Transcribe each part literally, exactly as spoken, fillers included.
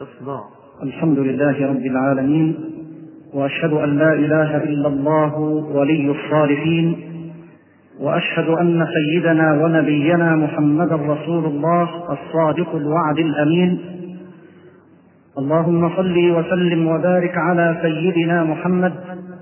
إصلاح. الحمد لله رب العالمين، وأشهد أن لا إله إلا الله ولي الصالحين، وأشهد أن سيدنا ونبينا محمدا رسول الله الصادق الوعد الأمين. اللهم صل وسلم وبارك على سيدنا محمد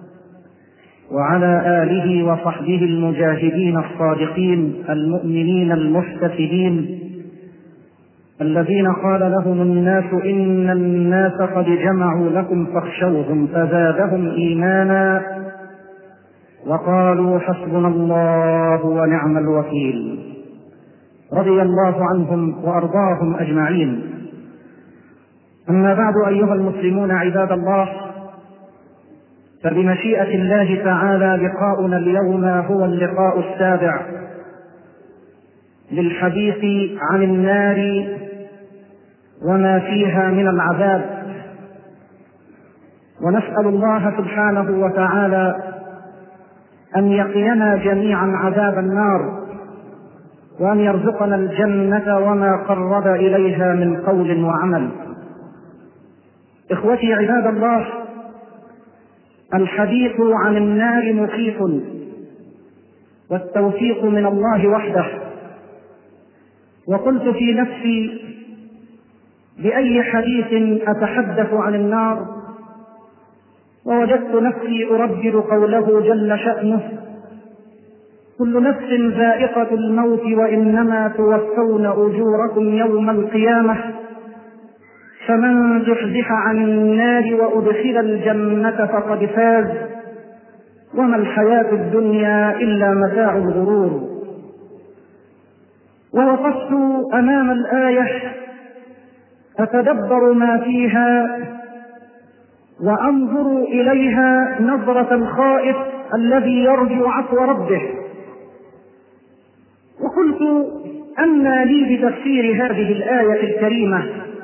وعلى آله وصحبه المجاهدين الصادقين المؤمنين المحتسبين الذين قال لهم الناس إن الناس قد جمعوا لكم فاخشوهم فزادهم إيمانا وقالوا حسبنا الله ونعم الوكيل. رضي الله عنهم وأرضاهم أجمعين. أما بعد، أيها المسلمون عباد الله، فبمشيئة الله تعالى لقاؤنا اليوم هو اللقاء السابع للحديث عن النار وما فيها من العذاب، ونسأل الله سبحانه وتعالى أن يقينا جميعا عذاب النار، وأن يرزقنا الجنة وما قرب إليها من قول وعمل. إخوتي عباد الله، الحديث عن النار مخيف، والتوفيق من الله وحده. وقلت في نفسي بأي حديث أتحدث عن النار، ووجدت نفسي أردد قوله جل شأنه: كل نفس ذائقة الموت وإنما توفون أجوركم يوم القيامة فمن زحزح عن النار وأدخل الجنة فقد فاز وما الحياة الدنيا إلا متاع الغرور. ووقفت أمام الآية أتدبر ما فيها وأنظر إليها نظرة الخائف الذي يرجو عفو ربه، وقلت أنى لي بتفسير هذه الآية الكريمة.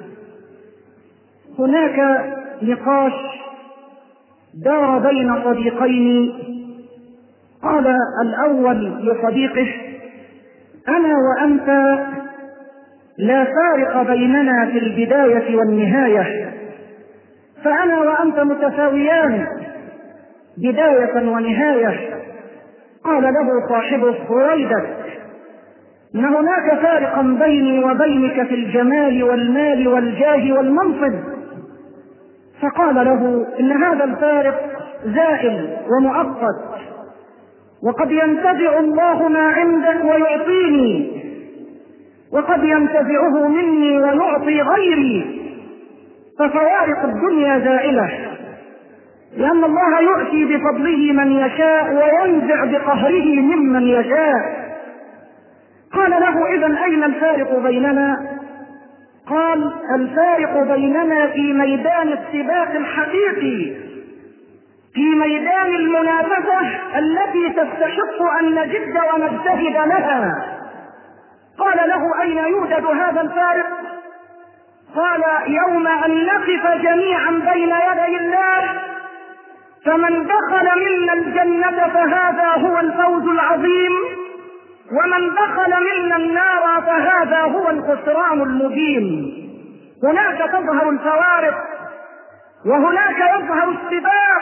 هناك نقاش دار بين صديقين، قال الأول لصديقه: أنا وأنت لا فارق بيننا في البداية والنهاية، فأنا وأنت متساويان بداية ونهاية. قال له صاحبه: رويدك، إن هناك فارقا بيني وبينك في الجمال والمال والجاه والمنصب. فقال له: إن هذا الفارق زائل ومؤقت، وقد ينتزع الله ما عندك ويعطيني، وقد ينتزعه مني ويعطي غيري، ففوارق الدنيا زائلة، لأن الله يؤتي بفضله من يشاء وينزع بقهره ممن يشاء. قال له: إذن أين الفارق بيننا؟ قال: الفارق بيننا في ميدان السباق الحقيقي، في ميدان المنافسة التي تستحق أن نجد ونجتهد لها. قال له: أين يوجد هذا الفارق؟ قال: يوم أن نقف جميعا بين يدي الله، فمن دخل منا الجنة فهذا هو الفوز العظيم، ومن دخل منا النار فهذا هو الخسران المبين. هناك تظهر الفوارق، وهناك يظهر السباق،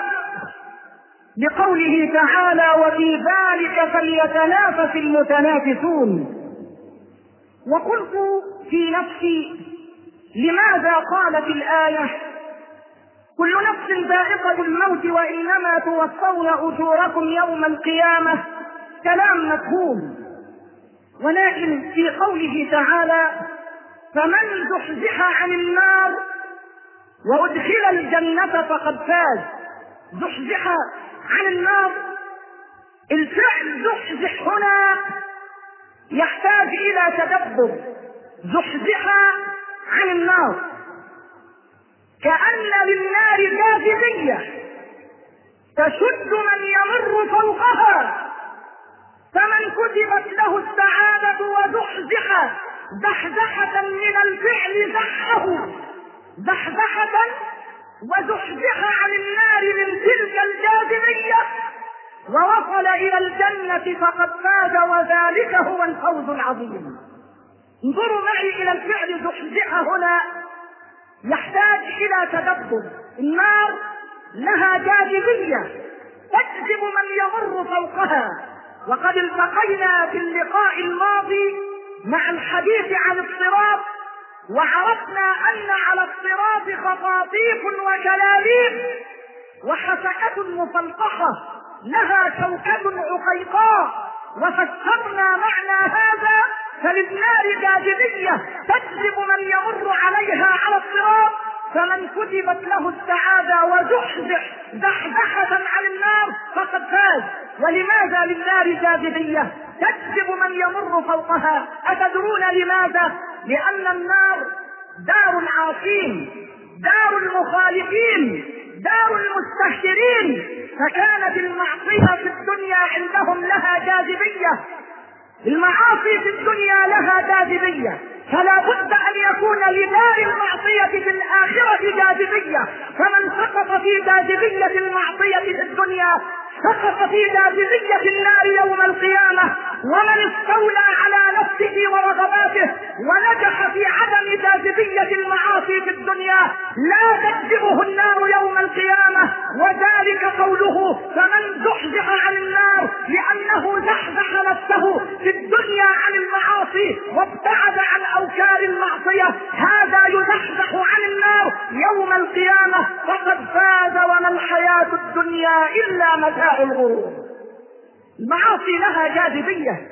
بقوله تعالى: وفي ذلك فليتنافس المتنافسون. وقلت في نفسي: لماذا قالت الآية كل نفس ذائقة الموت وإنما توفون أجوركم يوم القيامة؟ كلام مفهوم، ولكن في قوله تعالى: فمن زحزح عن النار وأدخل الجنة فقد فاز. زحزح عن النار، الفعل زحزح هنا يحتاج إلى تدبر. زحزح عن النار كأن للنار جاذبية تشد من يمر فوقها، فمن كتبت له السعادة وزحزح زحزحة من الفعل زحه زحزحة وزحزح عن النار من تلك الجاذبية ووصل إلى الجنة فقد فاز، وذلك هو الفوز العظيم. انظروا معي إلى الفعل زحزح هنا، يحتاج إلى تدبر. النار لها جاذبية تجذب من يمر فوقها، وقد التقينا في اللقاء الماضي مع الحديث عن الصراط، وعرفنا أن على الصراط خطاطيف وكلاليب وحسكة مفلقحة لها شوكة عقيقاء، وفسرنا معنى هذا. فللنار جاذبية تجذب من يمر عليها على الصراط، فمن كتبت له السعادة وزحزح زحزحة عن النار فقد فاز. ولماذا للنار جاذبية تجذب من يمر فوقها؟ أتدرون لماذا؟ لأن النار دار العاصين، دار المخالفين، دار المستهترين، فكانت المعصية في الدنيا عندهم لها جاذبية. المعاصي في الدنيا لها جاذبية، فلا بد أن يكون لدار المعصية في الآخرة جاذبية. فمن سقط في جاذبية المعصية في الدنيا سقط في جاذبية النار يوم القيامة. ومن استولى على نفسه ورغباته ونجح في عدم جاذبية المعاصي في الدنيا لا تجذبه النار يوم القيامة. وذلك قوله فمن زحزح عن النار، لأنه زحزح نفسه في الدنيا عن المعاصي وابتعد عن أوكار المعصية، هذا يزحزح عن النار يوم القيامة فقد فاز. وما الحياة الدنيا إلا متاع الغرور. المعاصي لها جاذبية،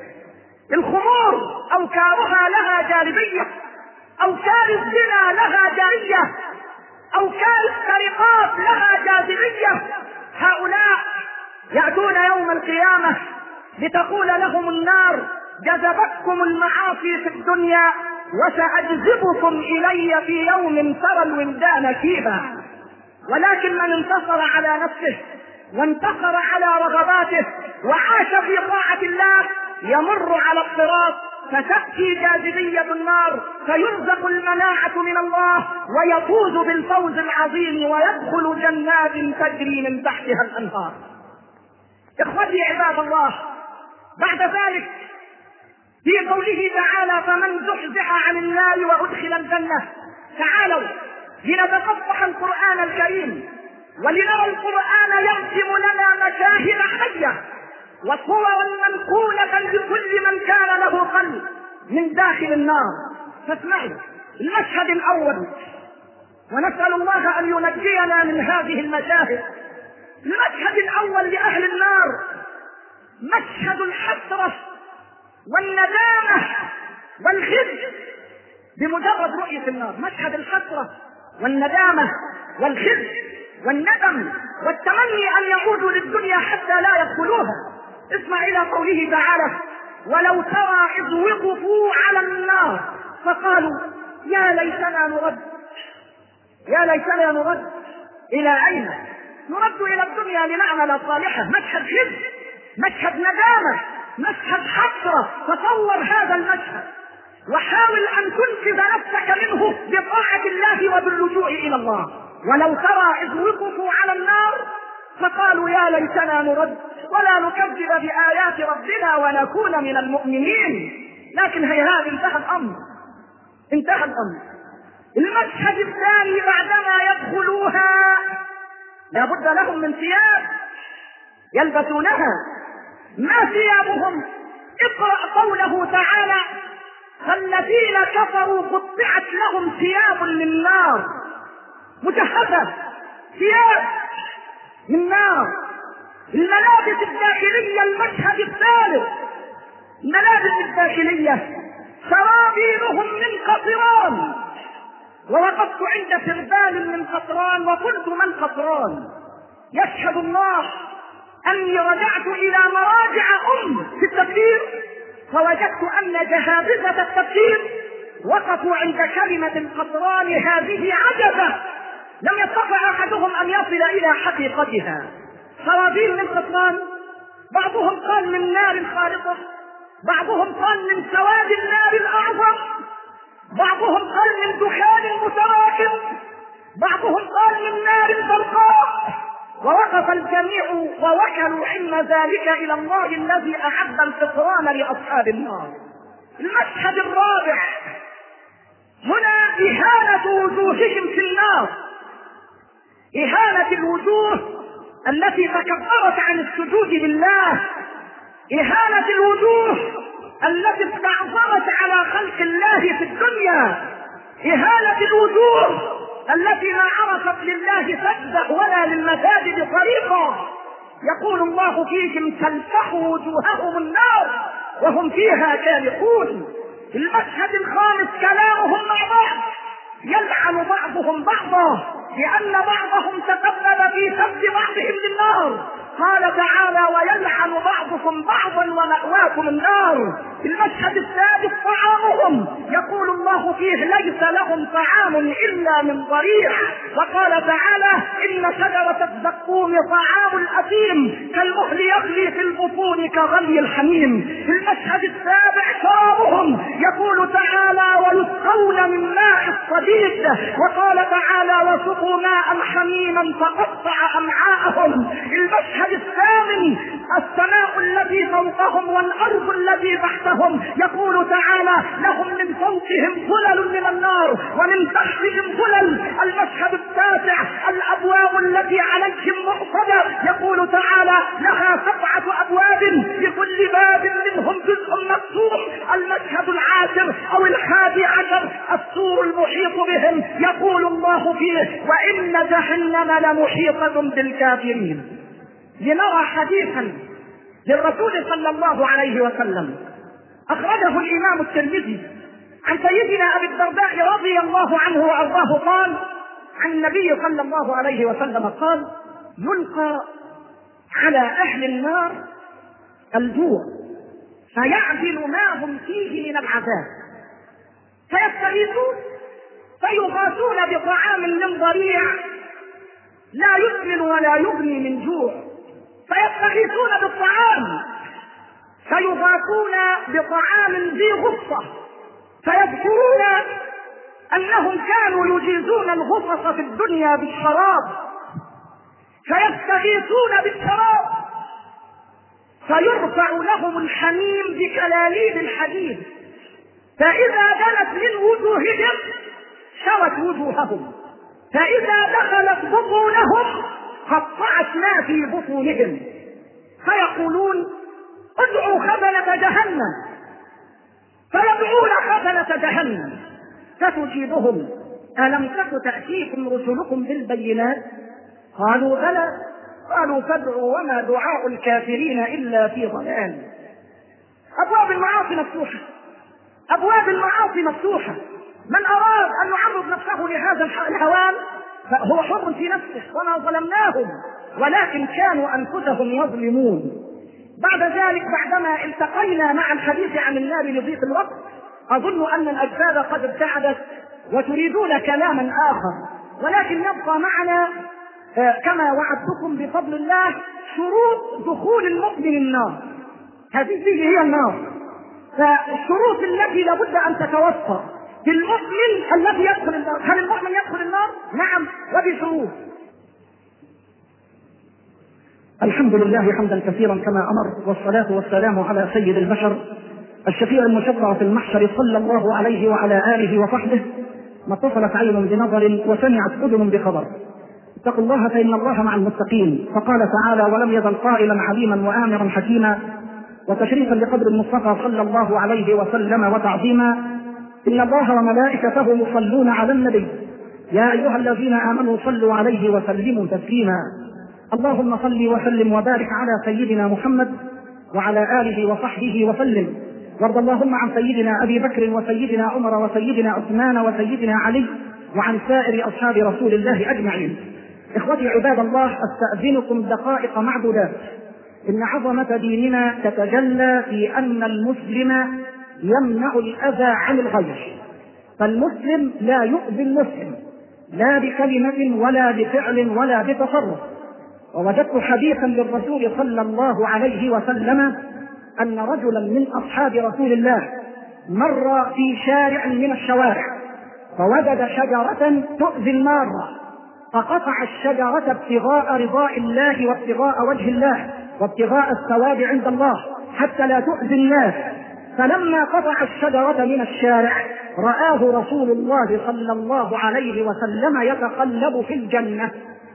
الخمور أوكارها لها جاذبية، أوكار الزنا لها جاذبية، أوكار السرقات لها جاذبية. هؤلاء يأتون يوم القيامة لتقول لهم النار جذبتكم المعاصي في الدنيا وسأجذبكم إلي في يوم ترى الولدان فيها. ولكن من انتصر على نفسه وانتصر على رغباته وعاش في طاعة الله يمر على الصراط فتأتي جاذبية النار فيرزق المناعة من الله ويفوز بالفوز العظيم ويدخل جنات تجري من تحتها الأنهار. إخوتي عباد الله، بعد ذلك في قوله تعالى فمن زحزح عن النار وأدخل الجنة، تعالوا لنتقبح القرآن الكريم ولنرى القرآن يرسم لنا مشاهد حية وصورا منقولة لكل من كان له قلب من داخل النار. فاسمعوا المشهد الأول، ونسأل الله أن ينجينا من هذه المشاهد. المشهد الأول لأهل النار مشهد الحسرة والندامة والخزي بمجرد رؤية النار. مشهد الحسرة والندامة والخزي والندم والتمني أن يعودوا للدنيا حتى لا يدخلوها. اسمع إلى قوله تعالى ولو ترى إذ وقفوا على النار فقالوا يا ليتنا نرد، يا ليتنا نرد إلى أين؟ نرد إلى الدنيا لنعمل صالحا. مشهد خزي، مشهد ندامة، مشهد حسرة. تصور هذا المشهد وحاول أن تنقذ نفسك منه بطاعة الله وباللجوء إلى الله. ولو ترى إذ وقفوا على النار فقالوا يا ليتنا نرد ولا نكذب بآيات ربنا ونكون من المؤمنين. لكن هيهات انتهى الأمر، انتهى الأمر. المشهد الثاني بعدما يدخلوها لا بد لهم من ثياب يلبسونها. ما ثيابهم؟ اقرأ قوله تعالى فالذين كفروا قطعت لهم ثياب من نار مجهزة، ثياب من نار. الملابس الداخلية المشهد الثالث، الملابس الداخلية سرابيلهم من قطران. ووقفت عند سربال من قطران وقلت من قطران؟ يشهد الله أني رجعت إلى مراجع أم في التفسير فوجدت أن جهابذة التفسير وقفوا عند كلمة القطران هذه عجبة لم يستطع أحدهم أن يصل إلى حقيقتها. سرابيل من قطران، بعضهم قال من نار خالصة، بعضهم قال من سواد النار الأعظم، بعضهم قال من دخان متراكم، بعضهم قال من نار زرقاء. ووقف الجميع ووكلوا علم ذلك إلى الله الذي أعد القطران لأصحاب النار. المشهد الرابع هنا إهانة وجوههم في النار. إهانة الوجوه التي تكبرت عن السجود لله، إهانة الوجوه التي استعظمت على خلق الله في الدنيا، إهانة الوجوه التي ما عرفت لله سجدة ولا للمساجد طريقا. يقول الله فيهم تلفح وجوههم النار وهم فيها كالحون. المشهد الخامس كلامهم مع بعض، يلعن بعضهم بعضا لأن بعضهم تسبب في سب بعضهم للنار. قال تعالى ويلعن بعضكم بعضا ومأواكم النار. المشهد السادس طعامهم، يقول الله فيه ليس لهم طعام إلا من ضريع. وقال تعالى إن شجرة الزقوم طعام الأثيم كالمهل يغلي في البطون كغلي الحميم. المشهد السابع شرابهم، يقول تعالى ويسقون من ماء الصديد. وقال تعالى وسقوا ماء حميما فقطع أمعاءهم. المشهد الثامن السماء التي فوقهم والأرض التي تحتهم، يقول تعالى لهم من فوقهم ظلل من النار ومن تحتهم ظلل. المشهد التاسع الأبواب التي عليهم مؤصدة، يقول تعالى لها سبعة أبواب لكل باب منهم جزء مقسوم. المشهد العاشر أو الحادي عشر السور المحيط بهم، يقول الله فيه وإن جهنم لمحيطة بالكافرين. لنرى حديثا للرسول صلى الله عليه وسلم أخرجه الإمام الترمذي عن سيدنا أبي الدرداء رضي الله عنه وأرضاه قال عن النبي صلى الله عليه وسلم قال يلقى على أهل النار الجوع فيعدل ما هم فيه من العذاب فيستغيثون فيغاثون بطعام من ضريع لا يسمن ولا يغني من جوع، فيستغيثون بالطعام فيغاثون بطعام ذي غصة، فيذكرون أنهم كانوا يجيزون الغصص في الدنيا بالشراب فيستغيثون بالشراب فيرفع لهم الحميم بكلاليب الحديد، فإذا دنت من وجوههم شوت وجوههم، فإذا دخلت بطونهم قطعت ما في بطونهم، فيقولون ادعوا خزنة جهنم، فيدعون خزنة جهنم فتجيبهم ألم تك تأتيكم رسلكم بالبينات؟ قالوا بلى. قالوا فادعوا وما دعاء الكافرين إلا في ضلال. أبواب المعاصي مفتوحة، أبواب المعاصي مفتوحة. من أراد أن يعرض نفسه لهذا الهوان فهو حر في نفسه وما ظلمناهم ولكن كانوا أنفسهم يظلمون. بعد ذلك بعدما التقينا مع الحديث عن النار لضيق الوقت أظن أن الأجساد قد ابتعدت وتريدون كلاما آخر، ولكن يبقى معنا كما وعدتكم بفضل الله شروط دخول المؤمن النار. هذه هي النار، فالشروط التي لابد أن تتوفر بالمؤمن الذي يدخل النار. هل المؤمن يدخل النار؟ نعم، وبشروط. الحمد لله حمدا كثيرا كما أمر، والصلاة والسلام على سيد البشر الشفيع المشفع في المحشر صلى الله عليه وعلى آله وصحبه. ما اتصلت عين بنظر وسمعت أذن بخبر. اتقوا الله فإن الله مع المتقين. فقال تعالى ولم يزل قائلا عليما وآمرا حكيما وتشريفا لقدر المصطفى صلى الله عليه وسلم وتعظيما إن الله وملائكته يصلون على النبي يا أيها الذين آمنوا صلوا عليه وسلموا تسليما. اللهم صل وسلم وبارك على سيدنا محمد وعلى آله وصحبه وسلم. وارض اللهم عن سيدنا أبي بكر وسيدنا عمر وسيدنا عثمان وسيدنا علي وعن سائر أصحاب رسول الله أجمعين. إخوتي عباد الله، أستأذنكم دقائق معدودات. إن عظمة ديننا تتجلى في أن المسلم يمنع الأذى عن الغير، فالمسلم لا يؤذي المسلم لا بكلمة ولا بفعل ولا بتصرف. ووجدت حديثا للرسول صلى الله عليه وسلم أن رجلا من أصحاب رسول الله مر في شارع من الشوارع فوجد شجرة تؤذي المارة فقطع الشجرة ابتغاء رضاء الله وابتغاء وجه الله وابتغاء الثواب عند الله حتى لا تؤذي الناس. فلما قطع الشجرة من الشارع رآه رسول الله صلى الله عليه وسلم يتقلب في الجنة،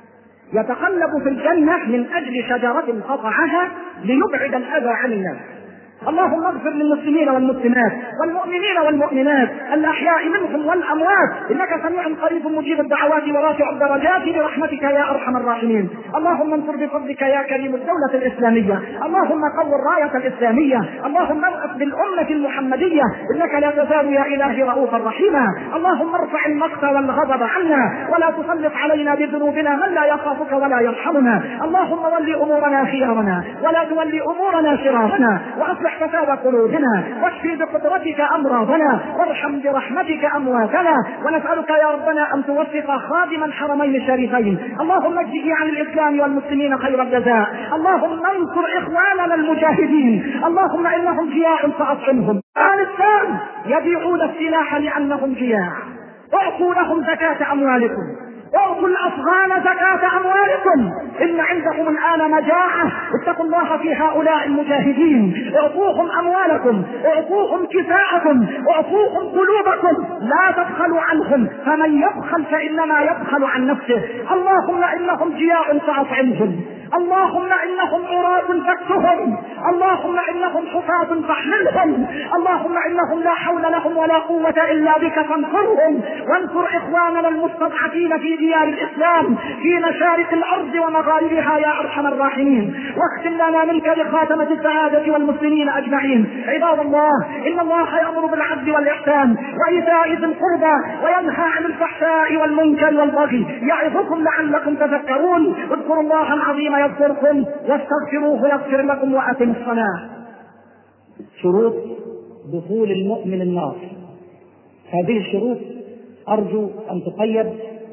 يتقلب في الجنة من أجل شجرة قطعها ليبعد الأذى عن الناس. اللهم اغفر للمسلمين والمسلمات والمؤمنين والمؤمنات الأحياء منهم والأموات، إنك سميع قريب مجيب الدعوات ورافع الدرجات برحمتك يا أرحم الراحمين. اللهم انصر بفضلك يا كريم الدولة الإسلامية، اللهم قو الراية الإسلامية، اللهم ارأف بالأمة المحمدية، إنك لا تزال يا إلهي رؤوفا رحيما. اللهم ارفع المقت والغضب عنا، ولا تسلط علينا بذنوبنا من لا يخافك ولا يرحمنا. اللهم ول أمورنا خيارنا، ولا تولي أمورنا شرارنا، وأصلح فساد قلوبنا، واشفي بقدرتك أمراضنا، وارحم برحمتك أمواتنا. ونسألك يا ربنا أن توفق خادم الحرمين الشريفين، اللهم اجزه عن الإسلام والمسلمين خير الجزاء. اللهم انصر إخواننا المجاهدين، اللهم إنهم جياع فأطعمهم. الإسلام يبيعون السلاح لأنهم جياع، اعطوا لهم زكاة أموالكم، اعطوا الأفغان زكاة أموالكم، إن عندهم الآن مجاعة، اتقوا الله في هؤلاء المجاهدين، اعطوهم أموالكم، اعطوهم كفاءكم، اعطوهم قلوبكم، لا تبخلوا عنهم، فمن يبخل فإنما يبخل عن نفسه. اللهم إنهم جياع فأطعمهم، اللهم إنهم عراة فاكسهم، اللهم إنهم حفاة فاحملهم، اللهم إنهم لا حول لهم ولا قوة إلا بك فانصرهم، وانصر إخواننا المستضعفين في ديار الإسلام في مشارق الأرض ومغاربها يا أرحم الراحمين. واختم لنا منك بخاتمة السعادة والمسلمين أجمعين. عباد الله، إن الله يأمر بالعدل والإحسان وإيتاء ذي القربى وينهى عن الفحشاء والمنكر والبغي، يعظكم لعلكم تذكرون. اذكروا الله العظيم يذكركم، واستغفروه يغفر لكم، وأتموا الصلاة. شروط دخول المؤمن النار. هذه الشروط أرجو أن تقيد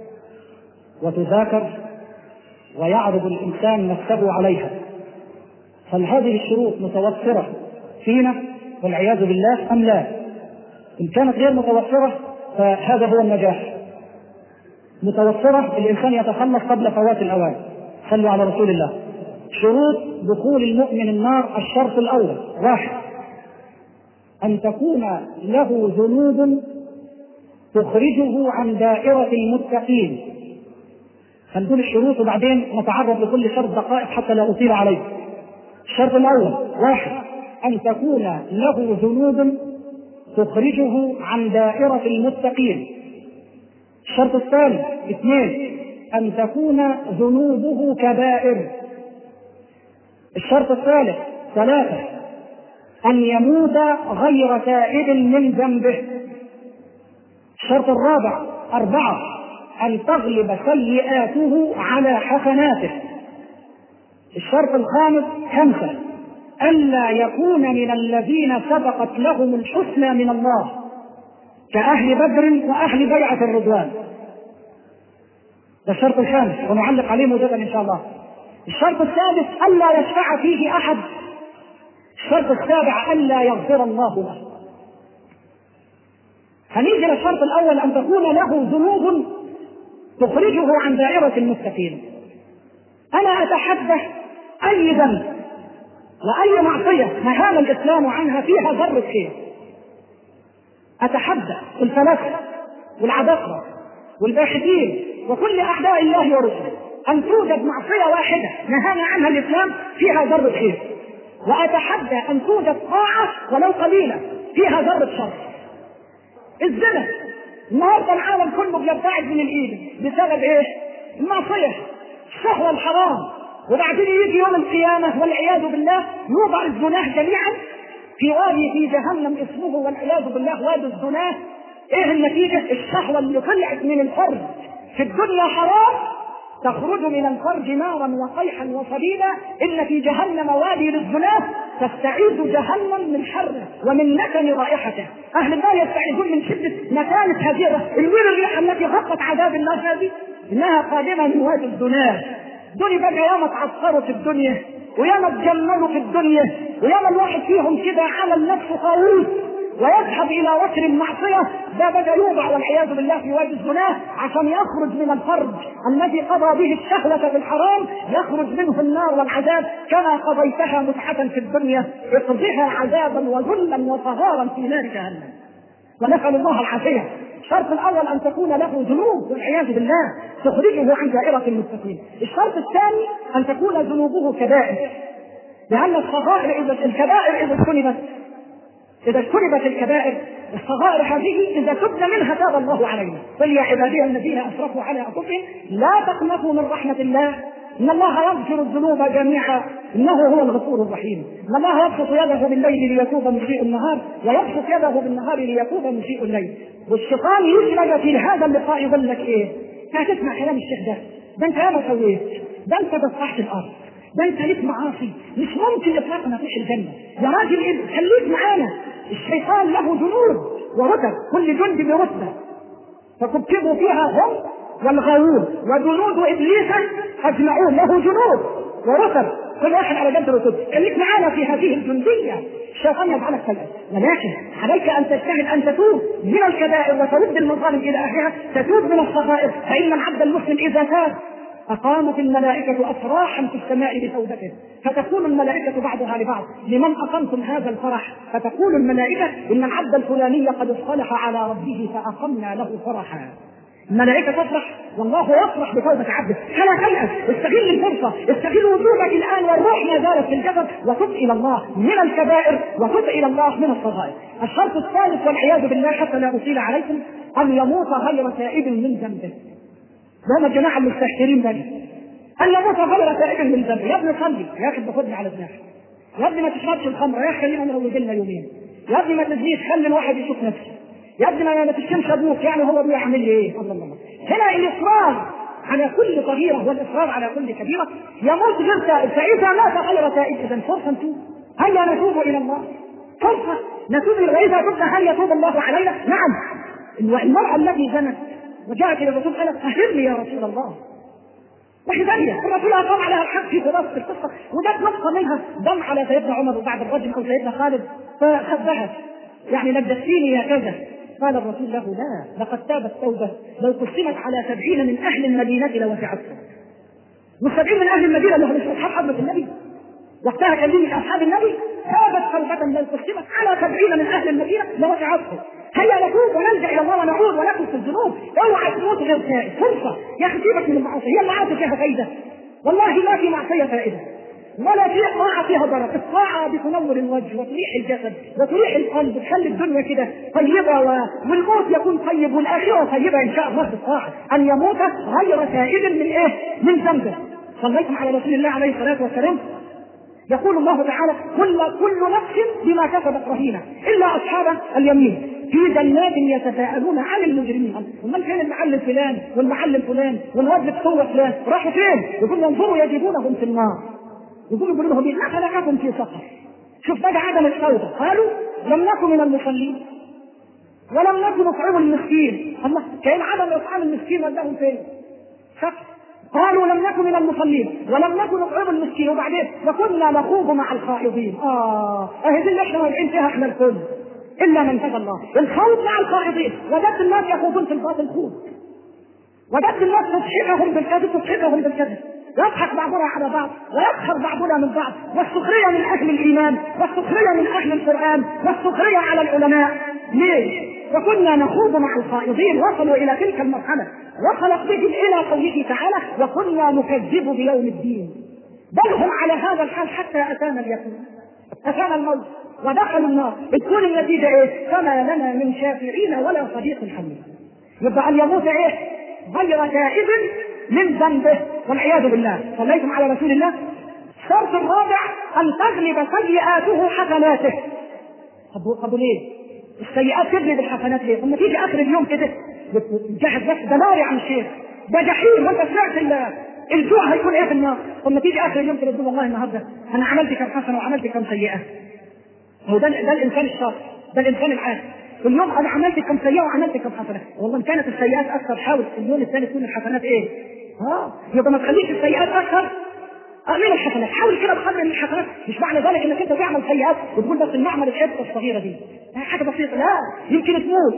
وتذاكر ويعرض الإنسان نفسه عليها. هل هذه الشروط متوفرة فينا والعياذ بالله أم لا؟ إن كانت غير متوفرة فهذا هو النجاح. متوفرة الإنسان يتخلص قبل فوات الأوان. صلوا على رسول الله. شروط دخول المؤمن النار: الشرط الأول: واحد، أن تكون له ذنوب تخرجه عن دائرة المتقين. هنقول الشروط وبعدين نتعرض لكل شرط دقائق حتى لا أطيل عليه. الشرط الأول: واحد، أن تكون له ذنوب تخرجه عن دائرة المتقين. الشرط الثاني: اثنين، أن تكون ذنوبه كبائر. الشرط الثالث: ثلاثة، أن يموت غير تائب من ذنبه. الشرط الرابع: أربعة، أن تغلب سيئاته على حسناته. الشرط الخامس: خمسة، ألا يكون من الذين سبقت لهم الحسنى من الله كأهل بدر وأهل بيعة الرضوان. ده الشرط الخامس ونعلق عليه موجودا إن شاء الله. الشرط السادس: ألا يشفع فيه أحد. الشرط السابع: ألا يغفر الله له. هنيجي للشرط الأول: أن تكون له ذنوب تخرجه عن دائرة المتقين. أنا أتحدث أي ذنب وأي معصية نهانا الإسلام عنها فيها ذرة خير. أتحدث الفلاسفة والعباقرة والباحثين وكل أعداء الله ورسله أن توجد معصية واحدة نهانا عنها الإسلام فيها ذرة خير، وأتحدى أن توجد طاعة ولو قليلة فيها ذرة شر. الزنا النهارده العالم كله بيبتعد من الإيد بسبب إيه؟ المعصية، الشهوة الحرام. وبعدين يجي يوم القيامة والعياذ بالله يوضع الزناه جميعا في وادي في جهنم اسمه والعياذ بالله وادي الزناه. ايه النتيجة؟ الشهوة اللي طلعت من الفرج في الدنيا حرام تخرج من الفرج نارا وقيحا وصديدا. ان في جهنم وادي للزناه تستعيذ جهنم من حره ومن نتن رائحته. اهل النار يستعيذون من شدة نتانة هذه الويل الريح التي غطت عذاب النار هذه، انها قادمة من وادي الزناه. دول بقى ياما اتعصروا في الدنيا وياما اتجملوا في الدنيا وياما الواحد فيهم كده عمل نفسه طاووس ويذهب الى وتر المعصيه. ده بدا يوضع والعياذ بالله في وادي الزناه عشان يخرج من الفرج الذي قضى به الشهوه بالحرام، يخرج منه النار والعذاب. كما قضيتها متعه في الدنيا اقضها عذابا وذلا وصغارا في نار جهنم، ونسال الله العافيه. الشرط الاول ان تكون له ذنوب والعياذ بالله. تخرجه عن دائرة المتقين. الشرط الثاني أن تكون ذنوبه كبائر، لأن الصغائر إذا الكبائر إذا اجتنبت إذا اجتنبت الكبائر الصغائر هذه إذا تبن منها تاب الله علينا. قل يا عبادي الذين أسرفوا على أنفسهم لا تقنطوا من رحمة الله إن الله يغفر الذنوب جميعا إنه هو الغفور الرحيم. إن الله يبسط يده بالليل ليتوب مسيء النهار ويبسط يده بالنهار ليتوب مسيء الليل. والشيطان يسلك في هذا اللقاء يقول لك إيه؟ هتسمع كلام الشيخ ده، ده أنت ياما سويت، ده أنت تصحت الأرض، ده أنت ليك معاصي مش ممكن إطلاقا تخش الجنة يا راجل، إيه خليك معانا. الشيطان له جنود ورتب، كل جند برتبة فكبكبوا فيها هم والغاوون وجنود إبليس أجمعون، له جنود ورتب كل واحد على جنب رتب. خليك معانا في هذه الجندية. الشيطان يجعلك سيئا، ولكن عليك أن تجتهد أن تتوب من الكبائر وترد المظالم إلى أهلها، تتوب من الصغائر، فإن العبد المسلم إذا تاب أقامت الملائكة أفراحا في السماء بتوبته، فتقول الملائكة بعضها لبعض لمن أقمتم هذا الفرح؟ فتقول الملائكة إن العبد الفلاني قد اصطلح على ربه فأقمنا له فرحا. الملائكة تفرح والله يفرح بتوبة عبده. فلا تيأس، استغل الفرصة، استغل وجودك الآن والروح ما زالت في الجسد، وتب إلى الله من الكبائر وتب إلى الله من الصغائر. الشرط الثالث والعياذ بالله حتى لا أطيل عليكم أن يموت غير تائب من ذنبه. هم الجماعة المستهترين بني أن يموت غير تائب من ذنبه. يا ابني صلي، يا أخي باخدني على دماغك، يا ابني ما تشربش الخمر، يا أخي خلينا نروج لنا يومين، يا ابني ما تزنيش خلي الواحد يشوف نفسه، يا ابني ما تشتمش ابوك يعني هو بيعمل ايه. الله الله. هنا الاصرار على كل صغيره والاصرار على كل كبيره. يموت غير تائب، فاذا مات غير تائب اذا فرصه نتوب. هيا نتوب الى الله، فرصه نتوب. واذا تبنا هل يتوب الله علينا؟ نعم. المراه التي زنت وجاءت الى الرسول قالت اهرني يا رسول الله، وهي ثانيه الرسول اقام عليها الحق في دراسه القصه، وجت نقطه منها دم على سيدنا عمر بعد الرجل او سيدنا خالد فخذها يعني نجستيني يا كذا. قال الرسول له لا، لقد تابت توبة لو قسمت على سبعين من أهل المدينة لوسعتهم. والسبعين من أهل المدينة اللي هم أصحاب حضرة النبي وقتها كان من أصحاب النبي، تابت توبة لو قسمت على سبعين من أهل المدينة لوسعتهم. هيا نتوب ونلجأ إلى الله ونعود ونكن في الذنوب. اوعى تموت غير تائب، فرصة يا أخي سيبك من المعاصي، هي المعاصي فيها فائدة؟ والله ما في معصية فائدة ولا في طاعة فيها ضرر. الطاعة بتنور الوجه وتريح الجسد وتريح القلب، تخلي الدنيا كده طيبة و... والموت يكون طيب والآخرة طيبة إن شاء الله. بالطاعة أن يموت غير تائب من إيه؟ من ذنبه. صليتم على رسول الله عليه الصلاة والسلام. يقول الله تعالى كل كل نفس بما كسبت رهينة إلا أصحاب اليمين في جنات يتساءلون عن المجرمين. ومن كان المعلم فلان والمعلم فلان والواد بتوه فلان راحوا فين؟ يقول انظروا يجدونهم في النار. يقولوا يقولوا لهم لا خلقكم في سقر. شوف بقى عدم التوبه. قالوا لم نكن من المصلين ولم نكن نطعم المسكين. الله كان عدم اطعام المسكين وداهم فين؟ سقر. قالوا لم نكن من المصلين ولم نكن نطعم المسكين وبعدين وكنا نخوض مع الخائضين. اه اهي دي اللي احنا واقعين فيها احنا الكل الا من تاب الله. الخوض مع الخائضين. وجدت الناس يخوضون في الباطل خوض، وجدت الناس تضحكهم بالكذب تضحكهم بالكذب، يضحك بعضنا على بعض ويسخر بعضنا من بعض، والسخرية من أهل الإيمان والسخرية من أهل القرآن والسخرية على العلماء. ليه؟ وكنا نخوض مع الخائضين. وصلوا إلى تلك المرحلة، وصلت بهم إلى قوله تعالى وكنا نكذب بيوم الدين. بل هم على هذا الحال حتى أتانا اليقين، أتانا الموت ودخلوا النار. تكون النتيجة إيه؟ فما لنا من شافعين ولا صديق حميد. يبقى أن يموت إيه؟ غير تائب من ذنبه والعياذ بالله. صليتم على رسول الله. الشرط الرابع أن تغلب سيئاته حسناته. طب ليه؟ السيئات تغلب الحسنات ليه؟ لما تيجي آخر اليوم كده جهز بس ده نار يا عم الشيخ، ده جحيم، وانت سمعت الجوع هيكون ايه في النار. لما تيجي آخر اليوم كده تقول والله النهارده أنا عملت كم حسنة وعملت كم سيئة. هو ده ده الإنسان الشاطر، ده الإنسان العادي. اليوم انا عملت كم سيئه وعملت كم حسنه. والله ان كانت السيئات اكثر حاول اليوم الثاني تكون الحسنات ايه؟ اه يبقى ما تخليش السيئات اكثر من الحسنات. حاول كده بقدر من الحسنات. مش معنى ذلك انك انت تعمل سيئات وتقول بس المعمل الحته الصغيره دي حاجه بسيطه، لا يمكن تموت،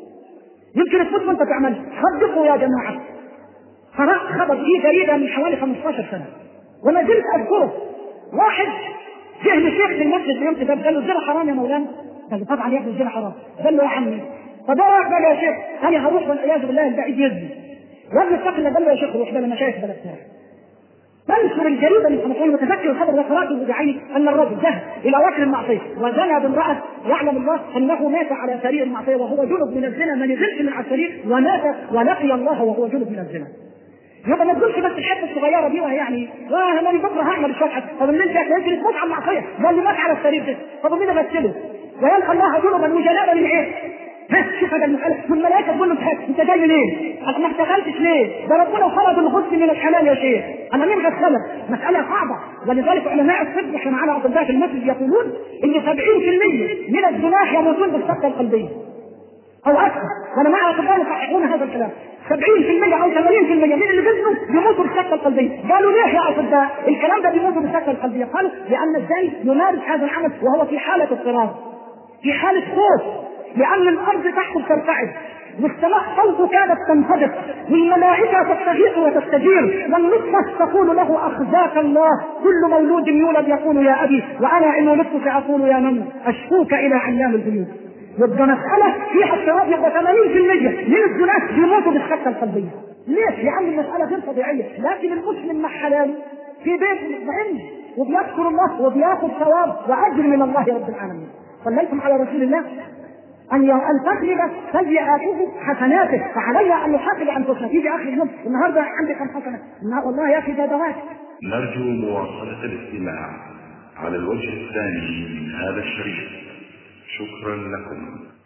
يمكن تموت وانت تعملها. صدقوا يا جماعه، قرات خبر فيه جريده من حوالي خمستاشر سنه وما زلت اذكره. واحد جه لشيخ في المسجد في يوم كتاب قال له الزنا حرام يا مولانا. قال له طبعا يا ابني الزنا حرام. قال له يا عمي طب ايه رايك يا شيخ انا هروح والعياذ بالله البعيد يزني. يا ابني اتق الله بل يا شيخ روح بلا مشايخ بلا بتاع. تنشر الجريده من سنتين متذكر الخبر ذكرته بعينه ان الرجل ذهب الى وكر المعصيه وزنى بامراه يعلم الله انه مات على سرير المعصيه وهو جنب من الزنا، ما نزلش من على السرير ومات ولقي الله وهو جنب من الزنا. يبقى ما تقولش بس الحته الصغيره دي وهي يعني واه انا بكره هعمل شويه. طب اللي انت يمكن تموت على المعصيه ده اللي مات على السرير ده، طب مين غسله؟ ويلقى الله جنبا وجلالا من ايه؟ ها شوف هذا المسألة والملائكة تقول له انت جاي منين؟ ما اشتغلتش ليه؟ ده ربنا فرض الغسل من الحلال يا شيخ، انا مين غسلك؟ مسألة صعبة، ولذلك علماء الطب احنا معانا اطباء في المسجد يقولون ان سبعين بالمئة من الجناح يموتون بالسكتة القلبية. او اكثر، وانا مع اطباء يصححون هذا الكلام، سبعين بالمئة او ثمانين بالمئة من اللي جسمه يموتوا بالسكتة القلبية. قالوا ليه يا اطباء؟ الكلام ده بيموتوا بالسكتة القلبية، قالوا لان الزاني يمارس هذا العمل وهو في حالة اضطراب، في حالة خوف، لأن الأرض تحت ترتعد والسماء فوق كانت تنفجر والملائكة تستغيث وتستجير والنطفة تقول له أخزاك الله، كل مولود يولد يقول يا أبي وأنا إن ولدت سأقول يا من أشكوك إلى علام الغيوب. يبقى مسألة فيها اضطراب، يبقى ثمانين بالمئة من الجنات بيموتوا بالسكتة القلبية. ليه؟ لأن المسألة غير طبيعية، لكن المسلم مع حلاله في بيت مطمئن وبيذكر الله وبياخذ ثواب وأجر من الله رب العالمين. صليتم على رسول الله أن تغلب سيئاته حسناته، فعلي أن يحاسب أنفسنا. تيجي آخر اليوم النهارده عندي كم حسنة؟ والله يا أخي ده دواء. نرجو مواصلة الاستماع على الوجه الثاني من هذا الشريط. شكرا لكم.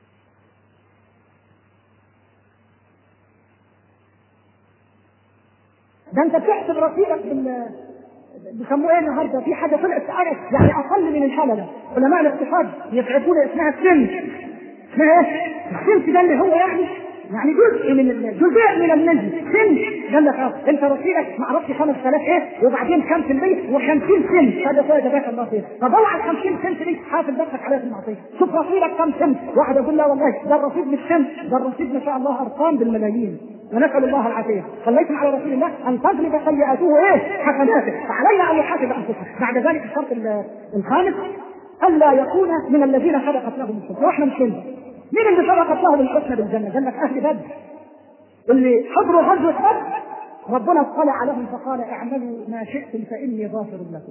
ده أنت بتحسب رصيدك بال بيسموه ايه النهارده؟ في حاجه طلعت يعني اقل من الحلله، علماء الاقتصاد يفعلون اسمها السن. اسمها ايه؟ السن ده اللي هو يعني يعني جزء من جزء من المنزل. سن قال لك اه انت رصيدك ما اعرفش خمس آلاف ايه وبعدين كام في المية وخمسين سن، هذا فوق جزاك الله خير. فضوع ال خمسين سنت دي حافظ نفسك عليها في المعصيه. شوف رصيدك كم سن، واحد يقول لا والله ده الرصيد مش سن، ده الرصيد ما شاء الله ارقام بالملايين، ونسأل الله العافية. صليتم على رسول الله أن تغلب سيئاته إيه؟ حسناته، فعلينا أن يحاسب أنفسنا. بعد ذلك الشرط الخامس ألا يكون من الذين سبقت لهم الحسنى، وإحنا مش منهم. مين اللي سبقت لهم الحسنى بالجنة؟ قال لك أهل بدر اللي حضروا غزوة بدر، ربنا اطلع عليهم فقال اعملوا ما شئتم فإني غافر لكم.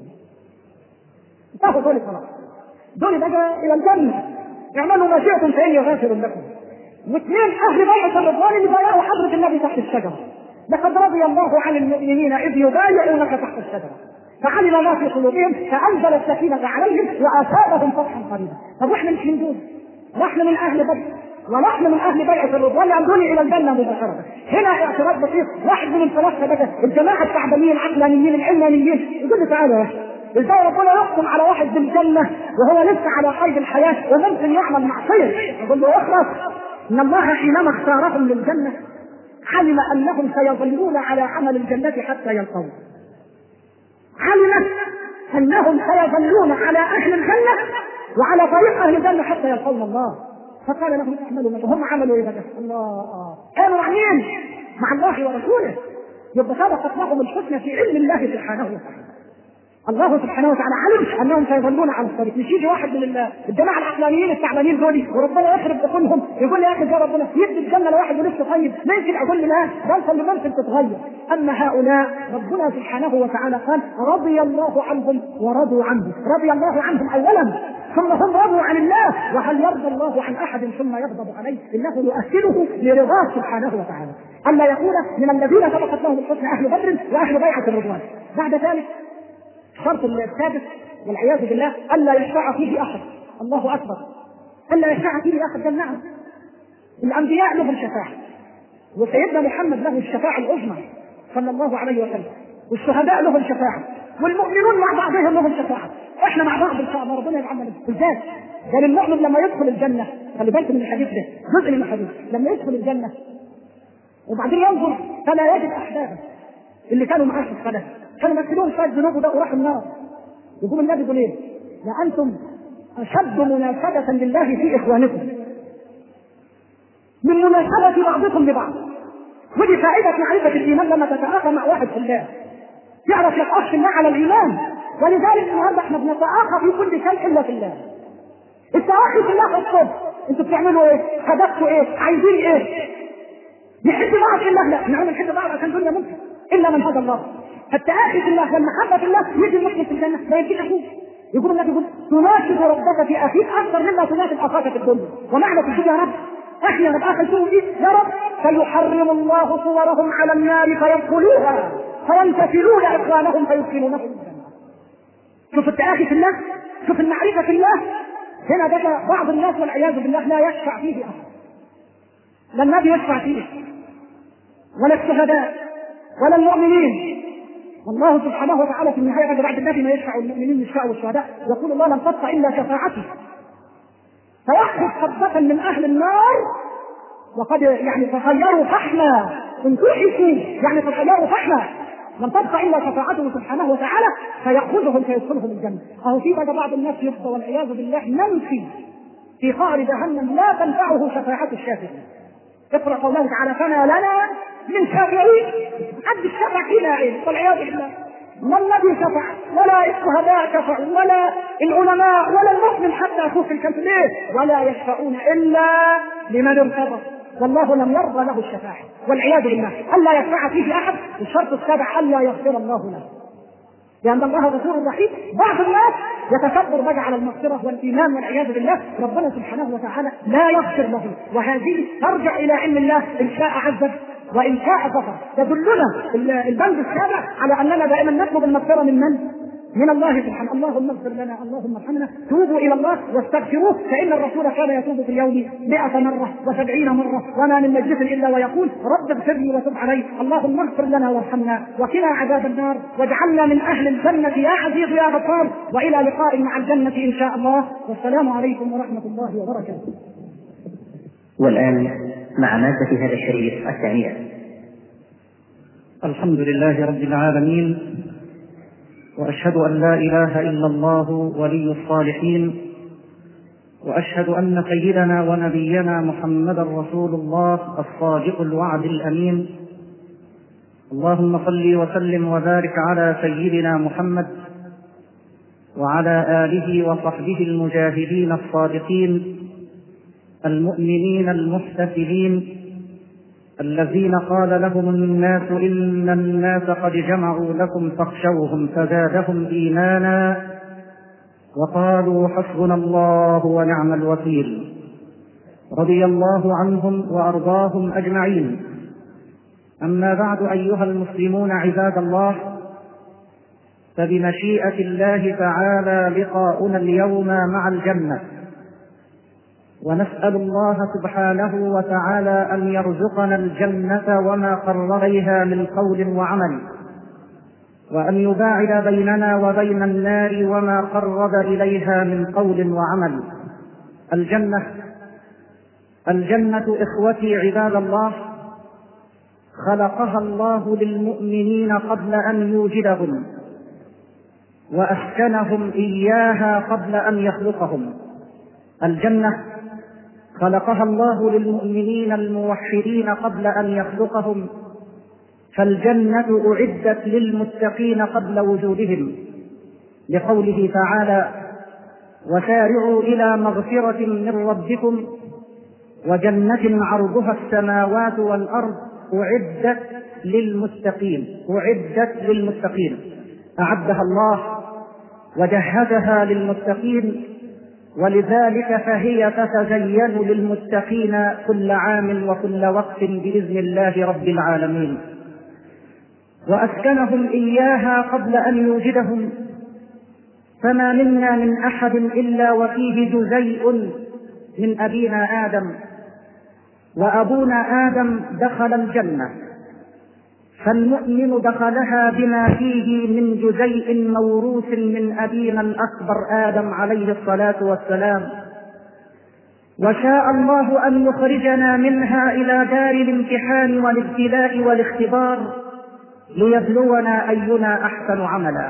انتهوا دول خلاص، دول بقى إلى الجنة، اعملوا ما شئتم فإني غافر لكم. واثنين اهل بيعة الرضوان اللي بايعوا حضرة النبي تحت الشجرة، لقد رضي الله عن المؤمنين اذ يبايعونك تحت الشجرة فعلم ما في قلوبهم فانزل السكينة عليهم واثابهم فتحا قريبا. طب واحنا مش من دول، نحن من اهل بدر ونحن من اهل بيعة الرضوان يعودون الى الجنة مباشرة. هنا اعتراض بسيط، واحد من ثلاثة بقى الجماعة التعبانيين العقلانيين العلمانيين يقول لي تعالى يا ازاي ربنا يحكم على واحد بالجنة وهو لسه على قيد الحياة وممكن يعمل معصية؟ يقول له اخلص، ان الله حينما اختارهم للجنة علم انهم سيظلون على عمل الجنة حتى يلقوه، علم انهم سيظلون على اهل الجنة وعلى طريق اهل الجنة حتى يلقون الله، فقال لهم اعملوا ما هم عملوا ايه بقى؟ الله آه. كانوا مع مين؟ مع الله ورسوله. يبقى سبقت لهم الحسنى في علم الله سبحانه وتعالى. الله سبحانه وتعالى علم انهم سيظلون على الطريق. مش يجي واحد من الجماعه العقلانيين التعبانين دول وربنا يخرب بطونهم يقول لي يا اخي ده ربنا يدي الجنه لواحد ولسه طيب، ما يمكن اقول لا ده اللي ممكن تتغير. اما هؤلاء ربنا سبحانه وتعالى قال رضي الله عنهم ورضوا عنه، رضي الله عنهم اولا ثم هم رضوا عن الله، وهل يرضى الله عن احد ثم يغضب عليه؟ انه يؤهله لرضاه سبحانه وتعالى. الا يكون من الذين سبقت لهم الحسنى اهل بدر واهل بيعه الرضوان. بعد ذلك الشرط السادس والعياذ بالله الا يشفع فيه احد. الله اكبر، الا يشفع فيه احد. قال نعم الانبياء لهم شفاعه، وسيدنا محمد له الشفاعه العظمى صلى الله عليه وسلم، والشهداء لهم شفاعه، والمؤمنون مع بعضهم لهم شفاعه. احنا مع بعض ان شاء الله ربنا يجعلنا بالذات. قال المؤمن لما يدخل الجنه، خلي بالك من الحديث ده جزء من الحديث، لما يدخل الجنه وبعدين ينظر فلا يجد احبابه اللي كانوا معاه في الصلاه، كانوا مثلون شويه ذنوب ده وراحوا النار. يقول النبي يقول ايه؟ لأنتم أشد مناسبة لله في إخوانكم من مناسبة بعضكم لبعض. ودي فائدة معرفة الإيمان لما تتآخى مع واحد في الله، يعرف يتأخى الله على الإيمان. ولذلك النهارده احنا بنتآخى في كل شيء إلا في الله. التآخي في الله في الصبح، انتوا بتعملوا ايه؟ هدفتوا ايه؟ عايزين ايه؟ نحب بعض في الله؟ لا. نعم نحب بعض عشان الدنيا ممكن الا من هدى الله. فالتآخي في الله والمحبه في الله يجي المسلم في الجنه لا يجيش اخوه. يقول النبي يقول تناشد ربك في اخيك اكثر مما تناشد اخاك في الدنيا. ومعنى تقول يا رب اخي انا باخي شو يا رب فيحرم الله صورهم على النار فيدخلوها فينتفلون اخوانهم فيدخلونهم الجنه. شوف التآخي في الله، شوف المعرفه في الله. هنا بقى بعض الناس والعياذ بالله لا يشفع فيه احد، لا النبي يشفع فيه ولا الشهداء ولا المؤمنين. والله سبحانه وتعالى في النهايه بعد النبي ما يشفع المؤمنين يشفعوا الشهداء، يقول الله لم تبق الا شفاعتي. فيأخذ حبة من اهل النار وقد يعني تخيروا فحما ان تحسوا يعني تخيروا فحما لم تبق الا شفاعته سبحانه وتعالى فيأخذهم فيدخلهم الجنه. اهو في بقى بعض الناس يخطئ والعياذ بالله ننفي في قعر جهنم لا تنفعه شفاعة الشافعين. اقرأ قوله تعالى فما لنا من شافعين. حد الشفع فينا عين والعياذ بالله. ما الذي شفع ولا الشهداء شفعوا ولا العلماء ولا المؤمن حتى اخوه في الكلب ليه ولا يشفعون الا لمن ارتضى والله لم يرضى له الشفاعة والعياذ بالله. الا يشفع فيه احد. الشرط السابع الا يغفر الله له لأن الله غفور رحيم. بعض الناس يتكبر بقى على المغفرة والإيمان والعياذ بالله. ربنا سبحانه وتعالى لا يغفر له، وهذه ترجع إلى علم الله إن شاء عذب وإن شاء غفر. يدلنا البند السابع على أننا دائما نطلب المغفرة من من؟ من الله سبحانه. اللهم اغفر لنا اللهم ارحمنا. توبوا الى الله واستغفروه فان الرسول كان يتوب في اليوم مئة مرة وسبعين مرة وما من مجلس الا ويقول رب اغفر لي وتب علي. اللهم اغفر لنا وارحمنا وقنا عذاب النار واجعلنا من اهل الجنة يا عزيز يا غفار. والى لقاء مع الجنة ان شاء الله والسلام عليكم ورحمة الله وبركاته. والان مع مادة هذا الشريف الثانية. الحمد لله رب العالمين وأشهد أن لا إله إلا الله ولي الصالحين وأشهد أن سيدنا ونبينا محمدا رسول الله الصادق الوعد الأمين. اللهم صل وسلم وبارك على سيدنا محمد وعلى آله وصحبه المجاهدين الصادقين المؤمنين المحتفلين الذين قال لهم الناس إن الناس قد جمعوا لكم فاخشوهم فزادهم إيمانا وقالوا حسبنا الله ونعم الوكيل. رضي الله عنهم وأرضاهم أجمعين. أما بعد أيها المسلمون عباد الله، فبمشيئة الله تعالى لقاؤنا اليوم مع الجنة، ونسأل الله سبحانه وتعالى أن يرزقنا الجنة وما قرب إليها من قول وعمل، وأن يباعد بيننا وبين النار وما قرب إليها من قول وعمل. الجنة الجنة إخوتي عباد الله خلقها الله للمؤمنين قبل أن يوجدهم، وأسكنهم إياها قبل أن يخلقهم. الجنة خلقها الله للمؤمنين الموحدين قبل أن يخلقهم، فالجنة أعدت للمتقين قبل وجودهم، لقوله تعالى وسارعوا إلى مغفرة من ربكم وجنة عرضها السماوات والأرض أعدت للمتقين. أعدت للمتقين أعدها الله وجهزها للمتقين، ولذلك فهي تتزين للمتقين كل عام وكل وقت بإذن الله رب العالمين. وأسكنهم إياها قبل أن يوجدهم، فما منا من أحد إلا وفيه جزيء من أبينا آدم، وأبونا آدم دخل الجنة، فالمؤمن دخلها بما فيه من جزيء موروث من أبينا الأكبر آدم عليه الصلاة والسلام. وشاء الله أن يخرجنا منها إلى دار الامتحان والابتلاء والاختبار ليبلونا أينا أحسن عملا.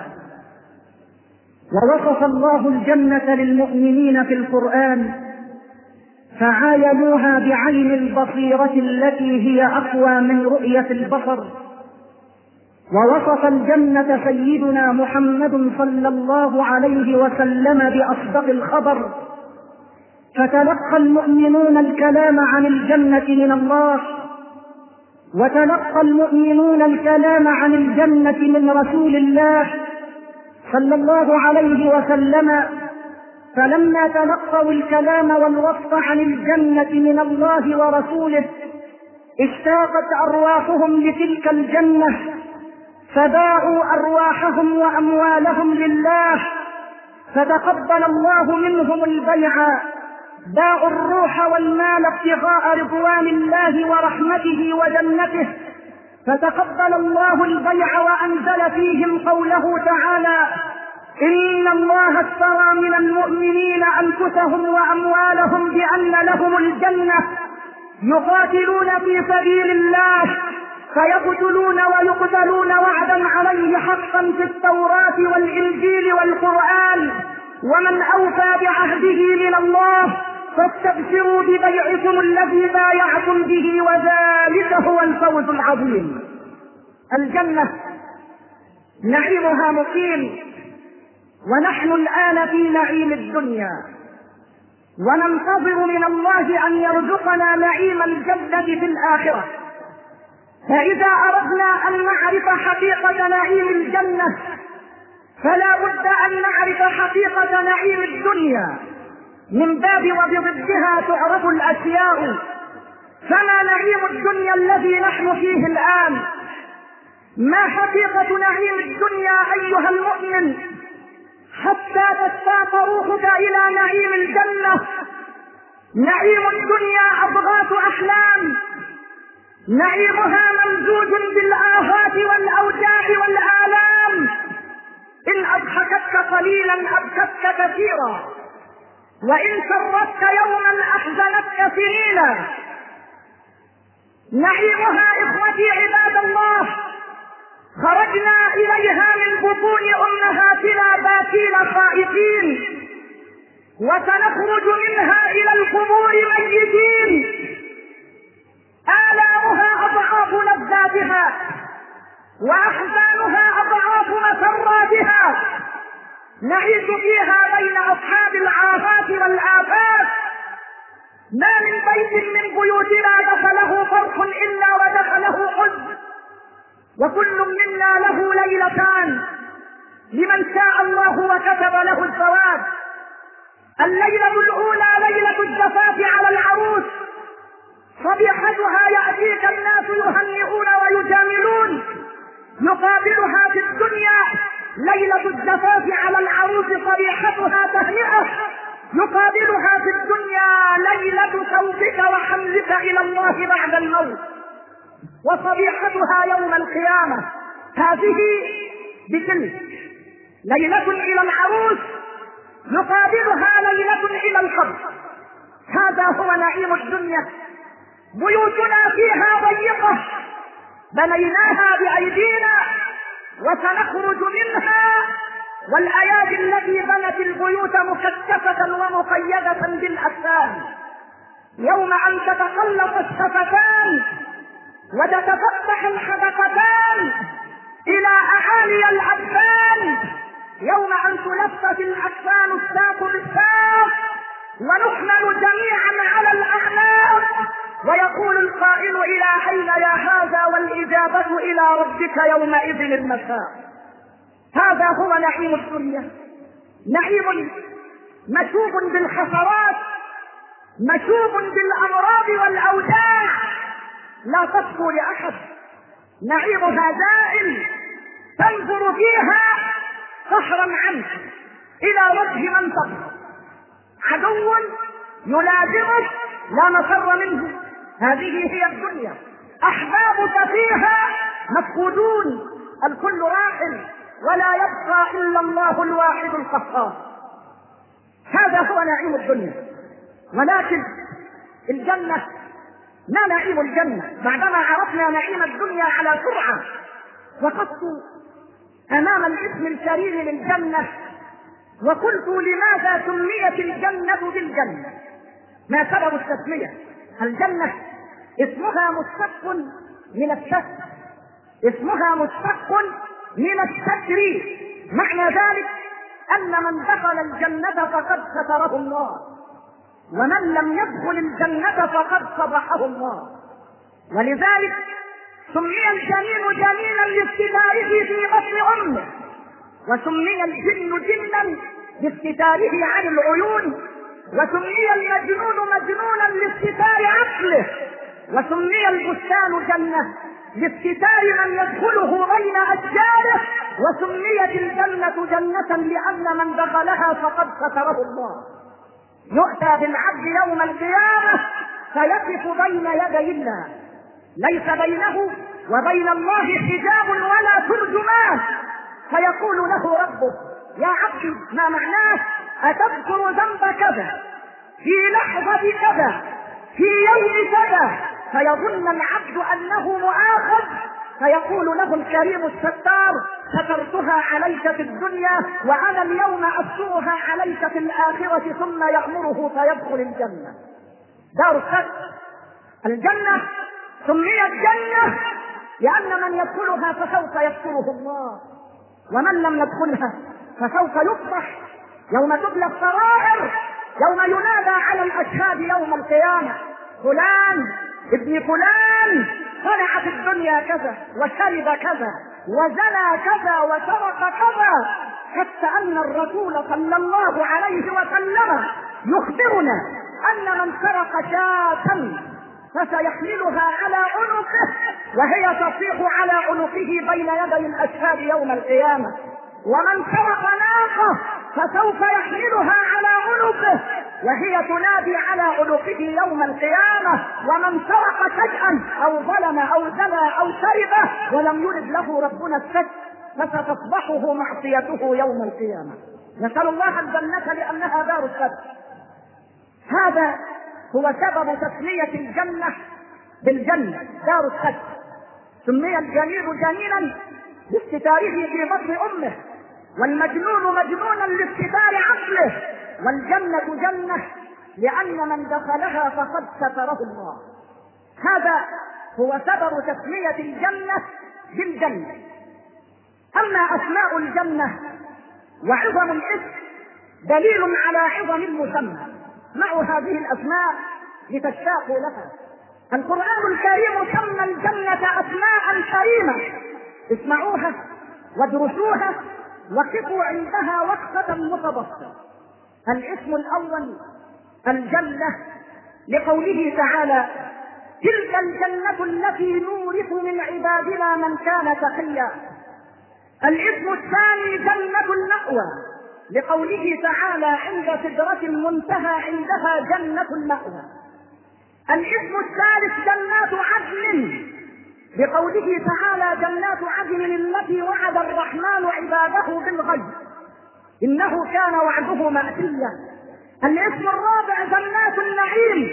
ووصف الله الجنة للمؤمنين في القرآن فعاينوها بعين البصيرة التي هي أقوى من رؤية البصر. ووصف الجنة سيدنا محمد صلى الله عليه وسلم بأصدق الخبر، فتلقى المؤمنون الكلام عن الجنة من الله وتلقى المؤمنون الكلام عن الجنة من رسول الله صلى الله عليه وسلم، فلما تلقوا الكلام والوصف عن الجنة من الله ورسوله اشتاقت أرواحهم لتلك الجنة، فباعوا أرواحهم وأموالهم لله، فتقبل الله منهم البيع، باعوا الروح والمال ابتغاء رضوان الله ورحمته وجنته، فتقبل الله البيع وأنزل فيهم قوله تعالى: إن الله اشترى من المؤمنين أنفسهم وأموالهم بأن لهم الجنة يقاتلون في سبيل الله فيقتلون ويقتلون وعدا عليه حقا في التوراة والإنجيل والقرآن، ومن أوفى بعهده من الله فاستبشروا ببيعكم الذي بايعتم به وذلك هو الفوز العظيم. الجنة نعيمها مقيم، ونحن الآن في نعيم الدنيا، وننتظر من الله أن يرزقنا نعيم الجنة في الآخرة. فإذا أردنا أن نعرف حقيقة نعيم الجنة فلا بد أن نعرف حقيقة نعيم الدنيا، من باب وبضدها تعرف الأشياء. فما نعيم الدنيا الذي نحن فيه الآن؟ ما حقيقة نعيم الدنيا أيها المؤمن حتى تشتاق روحك إلى نعيم الجنة؟ نعيم الدنيا أضغاث أحلام، نعيمها ممزوج بالآهات والأوجاع والآلام، إن أضحكتك قليلا أبكتك كثيرا، وإن سرتك يوما أحزنتك سنينا. نعيمها إخوتي عباد الله خرجنا إليها من بطون أمهاتنا باكين خائفين، وسنخرج منها إلى القبور ميتين. آلامها أضعاف لذاتها، وأحزانها أضعاف مسراتها. نعيش فيها بين أصحاب العاهات والآفات. ما من بيت من بيوتنا دخله فرح إلا ودخله حزن، وكل منا له ليلتان لمن شاء الله وكتب له الثواب. الليلة الأولى ليلة الزفاف على العروس، صبيحتها يأتيك الناس يهنئون ويجاملون، يقابلها في الدنيا ليلة الزفاف على العروس صبيحتها تهنئة، يقابلها في الدنيا ليلة توبك وحملك إلى الله بعد الموت، وصبيحتها يوم القيامة. هذه بتلك ليلة إلى العروس يقابلها ليلة إلى الحرب. هذا هو نعيم الدنيا. بيوتنا فيها ضيقة بنيناها بأيدينا وسنخرج منها، والأيادي التي بنت البيوت مكثفة ومقيدة بالأجسام. يوم أن تتقلص الشفتان وتتفتح الحدقتان إلى أعالي الأجفان، يوم أن تلفت الأجفان الساق بالساق ونحمل جميعا على الأعناق، ويقول القائل: إلى أين يا هذا؟ والإجابة: إلى ربك يومئذ المساق. هذا هو نعيم الدنيا، نعيم مشوب بالحسرات، مشوب بالأمراض والأوجاع، لا تصفو لأحد. نعيمها دائم تنظر فيها قهرا عنك إلى وجه من تقهر، عدو يلازمك لا مفر منه. هذه هي الدنيا. أحبابك فيها مفقودون، الكل راحل ولا يبقى إلا الله الواحد القهار. هذا هو نعيم الدنيا. ولكن الجنة، ما نعيم الجنة؟ بعدما عرفنا نعيم الدنيا على سرعة وقفت أمام الاسم الكريم للجنة وقلت: لماذا سميت الجنة بالجنة؟ ما سبب التسمية؟ الجنة اسمها مشتق من الستر، اسمها مشتق من الستر. معنى ذلك أن من دخل الجنة فقد ستره الله، ومن لم يدخل الجنة فقد فضحه الله. ولذلك سمي الجنين جنينا لاستتاره في بطن امه، وسمي الجن جنا لاستتاره عن العيون، وسمي المجنون مجنونا لاستتار عقله، وسمي البستان جنة لاستتار من يدخله بين أشجاره، وسميت الجنة جنة لأن من دخلها فقد ستره الله. يؤتى بالعبد يوم القيامة فيقف بين يدي الله، ليس بينه وبين الله حجاب ولا ترجمان، فيقول له ربه: يا عبدي ما معناه؟ أتذكر ذنب كذا في لحظة كذا في يوم كذا؟ فيظن العبد أنه مؤاخذ، فيقول له الكريم الستار: سترتها عليك في الدنيا وأنا اليوم أسترها عليك في الآخرة، ثم يأمره فيدخل الجنة. دار الستر. الجنة سميت جنة لأن من يدخلها فسوف يستره الله، ومن لم يدخلها فسوف يفضح يوم تبلى السرائر، يوم ينادى على الأشهاد يوم القيامة: فلان ابن فلان صنع في الدنيا كذا وشرب كذا وزنى كذا وسرق كذا، حتى أن الرسول صلى الله عليه وسلم يخبرنا أن من سرق شاة فسيحملها على عنقه وهي تصيح على عنقه بين يدي الأشهاد يوم القيامة، ومن سرق ناقة فسوف يحملها على عنقه وهي تنادي على عنقه يوم القيامة، ومن سرق شيئا أو ظلم أو زنى أو شرب ولم يرد له ربنا الستر فستصبحه معصيته يوم القيامة. نسأل الله الجنة لأنها دار الستر. هذا هو سبب تسمية الجنة بالجنة، دار الستر. سمي الجنين جنينا لاستتاره في بطن أمه، والمجنون مجنونا لاستتار عقله، والجنة جنة لأن من دخلها فقد ستره الله. هذا هو سبب تسمية الجنة بالجنة. أما أسماء الجنة وعظم الاسم دليل على عظم المسمى. مع هذه الأسماء لتشتاقوا لها. القرآن الكريم سمى الجنة أسماء كريمة، اسمعوها وادرسوها وقفوا عندها وقفة متبسطة. الاسم الأول الجنة لقوله تعالى: تلك الجنة التي نورث من عبادنا من كان تقيا. الاسم الثاني جنة المأوى لقوله تعالى: عند سدرة المنتهى عندها جنة المأوى. الاسم الثالث جنات عدن بقوله تعالى: جنات عدن التي وعد الرحمن عباده بالغيب إنه كان وعده مأتيا. الاسم الرابع جنات النعيم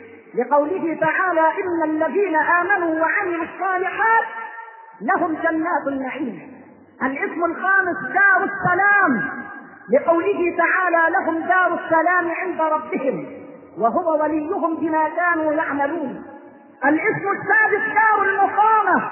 لقوله تعالى: إن الذين آمنوا وعملوا الصالحات لهم جنات النعيم. الاسم الخامس دار السلام لقوله تعالى: لهم دار السلام عند ربهم وهو وليهم بما كانوا يعملون. الاسم السادس دار المقامة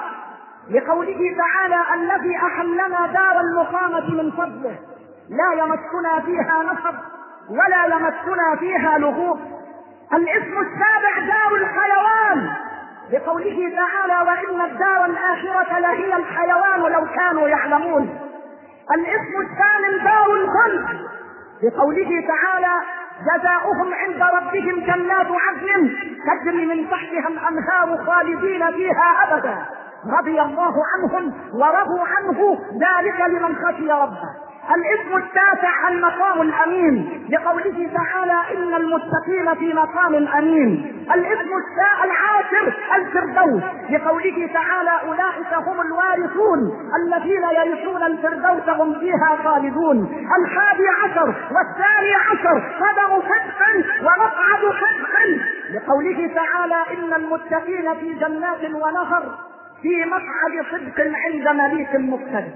لقوله تعالى: الذي أحلنا دار المقامة من فضله لا يمسنا فيها نصب ولا يمسنا فيها لغوب. الاسم السابع دار الحيوان لقوله تعالى: وإن الدار الآخرة لهي الحيوان لو كانوا يعلمون. الاسم الثامن دار الخلد لقوله تعالى: جزاؤهم عند ربهم جنات عدن تجري من تحتها الأنهار خالدين فيها أبدا رضي الله عنهم ورضوا عنه ذلك لمن خشي ربه. الاسم التاسع المقام الأمين لقوله تعالى: إن المتقين في مقام أمين. الاسم العاشر الفردوس لقوله تعالى: أولئك هم الوارثون الذين يرثون الفردوس هم فيها خالدون. الحادي عشر والثاني عشر قدم صدق ومقعد صدق لقوله تعالى: إن المتقين في جنات ونهر في مقعد صدق عند مليك مقتدر.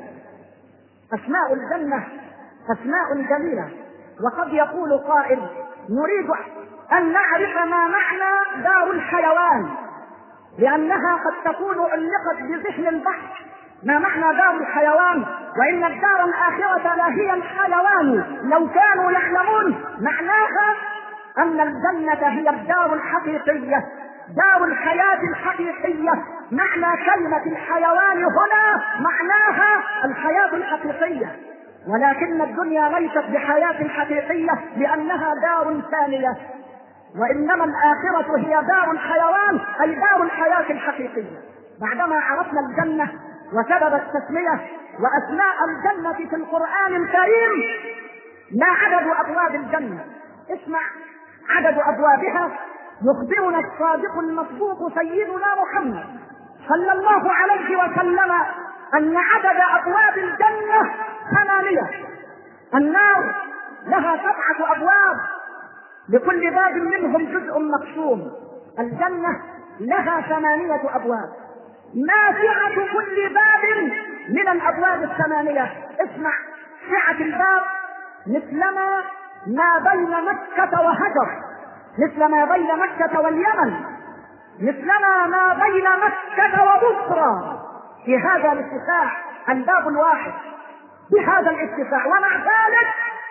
أسماء الجنة أسماء جميلة، وقد يقول قائل: نريد أن نعرف ما معنى دار الحيوان، لأنها قد تكون علقت بذهن البحث. ما معنى دار الحيوان؟ وإن الدار الآخرة لهي الحيوان لو كانوا يعلمون. معناها أن الجنة هي الدار الحقيقية دار الحياة الحقيقية. معنى كلمة الحيوان هنا معناها الحياة الحقيقية، ولكن الدنيا ليست بحياة حقيقية لأنها دار ثانية، وإنما الآخرة هي دار الحيوان، أي دار الحياة الحقيقية. بعدما عرفنا الجنة وسبب التسمية وأسماء الجنة في القرآن الكريم، ما عدد أبواب الجنة؟ اسمع عدد أبوابها. يخبرنا الصادق المصدوق سيدنا محمد صلى الله عليه وسلم أن عدد أبواب الجنة ثمانية. النار لها سبعة أبواب، لكل باب منهم جزء مقسوم. الجنة لها ثمانية أبواب. ما سعة كل باب من الأبواب الثمانية؟ اسمع، سعة الباب مثلما ما بين مكة وهجر، مثل ما بين مكة واليمن، مثلما ما بين مكة وبصرى، في هذا الاتساع الباب الواحد بهذا الاتساع. ومع ذلك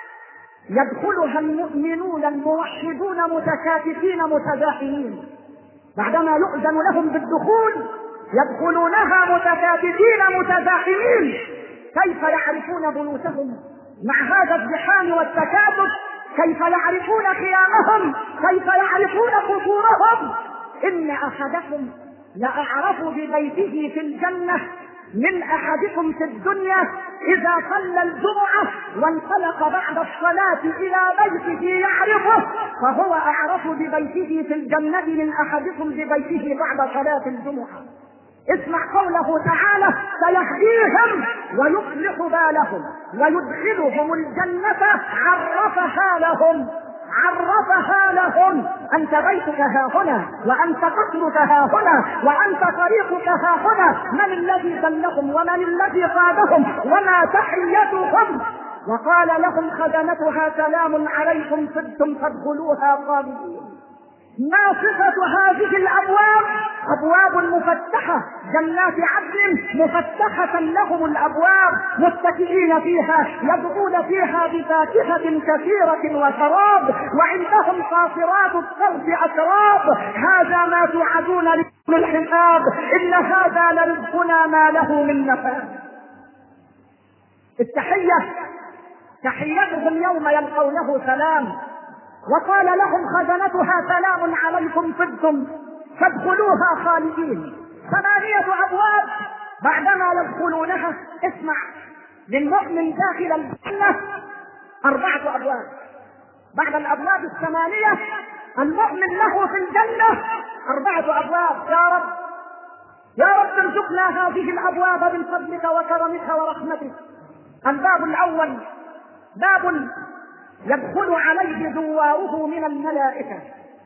يدخلها المؤمنون الموحدون متكاتفين متزاحمين. بعدما يؤذن لهم بالدخول يدخلونها متكاتفين متزاحمين. كيف يعرفون بيوتهم مع هذا الزحام والتكاتف؟ كيف يعرفون خيامهم؟ كيف يعرفون قصورهم؟ إن أحدكم لأعرف ببيته في الجنة من أحدكم في الدنيا إذا صلى الجمعة وانطلق بعد الصلاة إلى بيته يعرفه، فهو أعرف ببيته في الجنة من أحدكم ببيته بعد صلاة الجمعة. اسمع قوله تعالى: سيهديهم ويصلح بالهم ويدخلهم الجنة عرفها لهم. عرفها لهم. أنت بيتك ها هنا، وأنت قصرك ها هنا، وأنت طريقك ها هنا. من الذي دلهم ومن الذي قادهم وما تحيتهم؟ وقال لهم خزنتها: سلام عليكم طبتم فادخلوها خالدين. ما صفة هذه الأبواب؟ أبواب مفتحة، جنات عدن مفتحة لهم الأبواب، متكئين فيها، يدعون فيها بفاكهة كثيرة وشراب، وعندهم قاصرات الطرف أتراب. هذا ما توعدون ليوم الحساب، إن هذا لرزقنا ما له من نفاد. التحية تحيتهم يوم يلقونه سلام. وقال لهم خزنتها: سلام عليكم طبتم فادخلوها خالدين. ثمانية أبواب. بعدما يدخلونها، اسمع، للمؤمن داخل الجنة أربعة أبواب. بعد الأبواب الثمانية المؤمن له في الجنة أربعة أبواب. يا رب يا رب ارزقنا هذه الأبواب من فضلك وكرمك ورحمتك. الباب الأول باب يدخل عليه زواره من الملائكة.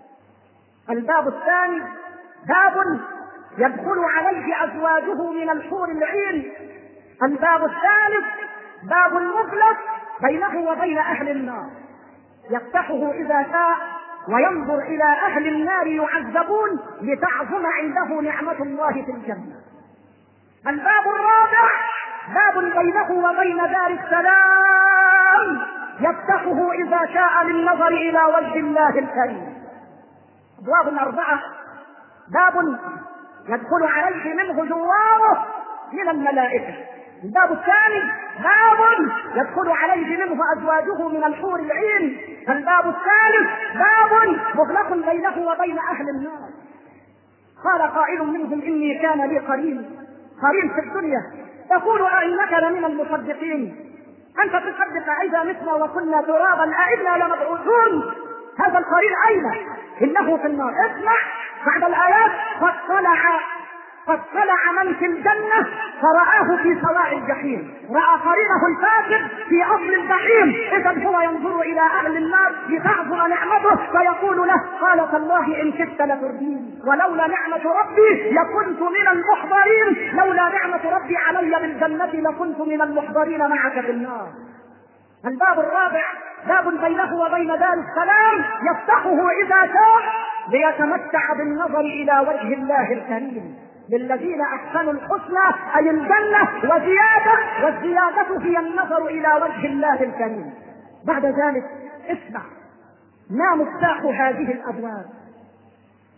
الباب الثاني باب يدخل عليه أزواجه من الحور العين. الباب الثالث باب مغلق بينه وبين أهل النار، يفتحه إذا شاء وينظر إلى أهل النار يعذبون لتعظم عنده نعمة الله في الجنة. الباب الرابع باب بينه وبين دار السلام، يفتحه إذا شاء للنظر إلى وجه الله الكريم. أبواب أربعة. باب يدخل عليه منه زواره من الملائكة. الباب الثاني باب يدخل عليه منه أزواجه من الحور العين. الباب الثالث باب مغلق بينه وبين أهل النار. قال قائل منهم: إني كان لي قرين قرين في الدنيا يقول: أئنك لمن المصدقين؟ أنت تصدق إذا متنا وكنا ترابا أئنا لمبعوثون؟ هذا القرين أين؟ إنه في النار. اسمع بعد الآيات: قد طلع قد طلع من في الجنة فرآه في سواء الجحيم. رأى قرينه الفاسد في أصل الجحيم، إذا هو ينظر إلى أهل النار لتعظم نعمته فيقول له: قال تالله إن كدت لتردين، ولولا نعمة ربي لكنت من المحضرين، لولا نعمة ربي علي بالجنة لكنت من المحضرين معك في النار. الباب الرابع باب بينه وبين دار السلام، يفتحه إذا شاء ليتمتع بالنظر إلى وجه الله الكريم. للذين أحسنوا الحسنى أي الجنة وزيادة، والزيادة هي النظر إلى وجه الله الكريم. بعد ذلك اسمع ما مفتاح هذه الأبواب.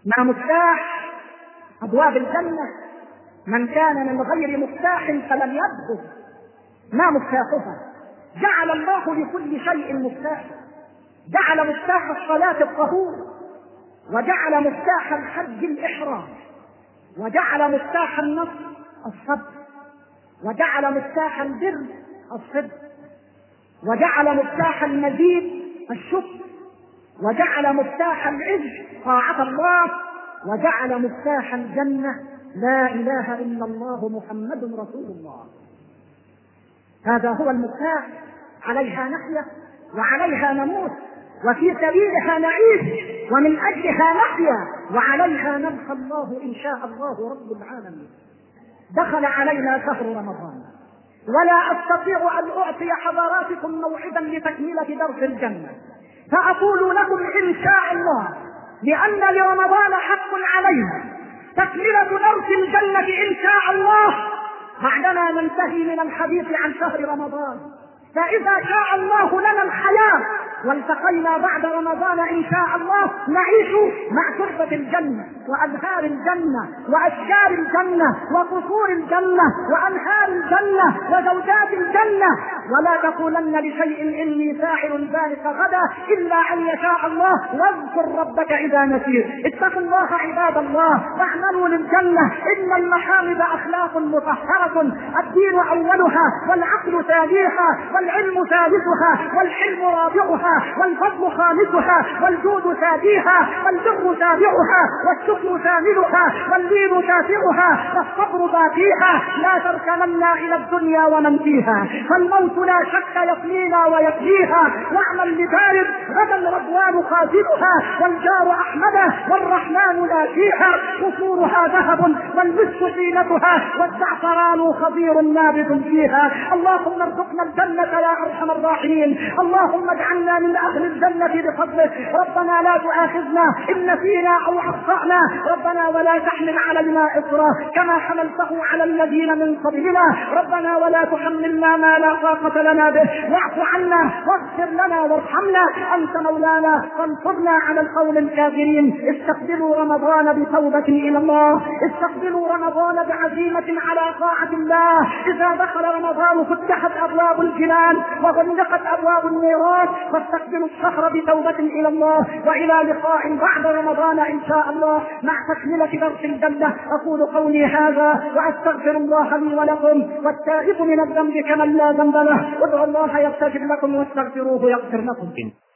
ما مفتاح أبواب الجنة. من كان من غير مفتاح فلم يدخل. ما مفتاحها؟ جعل الله لكل شيء مفتاح. جعل مفتاح الصلاة الطهور، وجعل مفتاح الحج الإحرام، وجعل مفتاح النصر الصبر، وجعل مفتاح البر الصدق، وجعل مفتاح المزيد الشكر، وجعل مفتاح العز طاعة الله، وجعل مفتاح الجنة لا إله إلا الله محمد رسول الله. هذا هو المفتاح. عليها نحيا وعليها نموت، وفي سبيلها نعيش، ومن أجلها نحيا، وعليها نلقى الله إن شاء الله رب العالمين. دخل علينا شهر رمضان، ولا أستطيع أن أعطي حضراتكم موعدا لتكملة درس الجنة، فأقول لكم إن شاء الله، لأن لرمضان حق علينا تكملة درس الجنة إن شاء الله بعدما ننتهي من الحديث عن شهر رمضان. فإذا شاء الله لنا الحياة والتقينا بعد رمضان إن شاء الله نعيش مع تربة الجنة وأزهار الجنة وأشجار الجنة وقصور الجنة وأنهار الجنة وزوجات الجنة. ولا تقولن لشيء إني فاعل ذلك غدا إلا أن يشاء الله، واذكر ربك إذا نسيت. اتقوا الله عباد الله واعملوا للجنة. إن المحامد أخلاق مطهرة، الدين أولها والعقل ثانيها والعلم ثالثها والحلم رابعها والفضل خامسها والجود ساديها والبر سابعها والشكر ثامنها واللين تاسعها والصبر باقيها. لا تركنن إلى الدنيا ومن فيها، فالموت لا شك يصلينا ويفديها. واعمل لبارد غدا رضوان خازنها، والجار أحمد والرحمن ناجيها. قصورها ذهب والمسك زينتها، والزعفران خضير نابت فيها. اللهم ارزقنا الجنة يا أرحم الراحمين. اللهم اجعلنا من أهل الجنة بفضلك. ربنا لا تؤاخذنا إن نسينا أو أخطأنا، ربنا ولا تحمل علينا إصرا كما حملته على الذين من قبلنا، ربنا ولا تحملنا ما لا طاقة لنا به، واعف عنا واغفر لنا وارحمنا، أنت مولانا فانصرنا على القوم الكافرين. استقبلوا رمضان بتوبة إلى الله، استقبلوا رمضان بعزيمة على طاعة الله. إذا دخل رمضان فتحت أبواب الجنان وغلقت أبواب النيران، فاستقبلوا الشهر بتوبة إلى الله. وإلى لقاء بعد رمضان إن شاء الله مع تكملة درس الجنة. أقول قولي هذا وأستغفر الله لي ولكم، والتائب من الذنب كمن لا ذنب له. ادعوا الله يستجب لكم واستغفروه يغفر لكم.